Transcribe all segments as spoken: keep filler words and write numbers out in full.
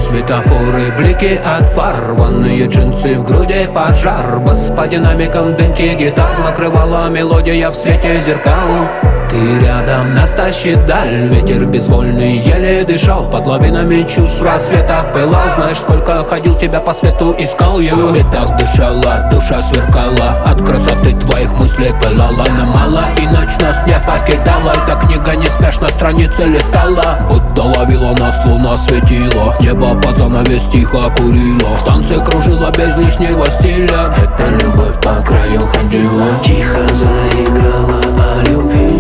Светофоры, блики от фар, рваные джинсы, в груди пожар. Бас по динамикам, дымки гитар, накрывала мелодия в свете зеркал. Ты рядом, нас тащит даль, ветер безвольный еле дышал. Под лавинами чувств в рассветах пылал. Знаешь, сколько ходил, тебя по свету искал я. В битах дышала, душа сверкала, от красоты твоих мыслей пылала. Но мало, и ночь нас не покидала. Эта книга неспешно страницы листала. Будто ловила нас, луна светила. Небо под занавес тихо курила. В танце кружила без лишнего стиля. Эта любовь по краю ходила. Тихо заиграла о любви.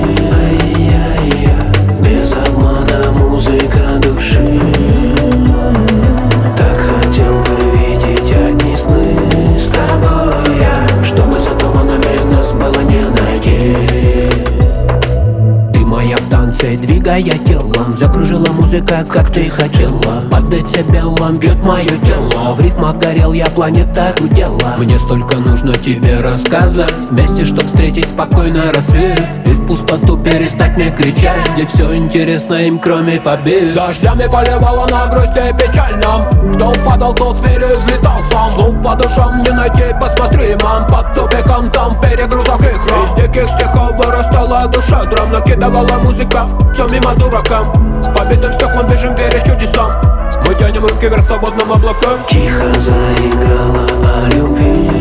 Без обмана музыка души. Так хотел бы видеть одни сны с тобой я, чтобы задуманными нас было не найти. Ты моя в танце, двигая телом, закружила музыка, как ты хотела. Под децибелом бьет мое тело, в ритмах горел я, планета гудела. Мне столько нужно тебе рассказать, вместе, чтоб встретить спокойно рассвет. И в пустоту перестать мне кричать, где все интересно им, кроме побед. Дождями поливала на грусти и печаль нам. Кто падал, тот в мире взлетал сам. Слов по душам не найти, посмотри, мам. Под тупиком там в перегрузах и храм. Из диких стихов вырастала душа драм. Накидывала музыка, все мимо дуракам. С побитым стеклом бежим, веря чудесам. Мы тянем руки вверх свободным облакам. Тихо заиграла о любви.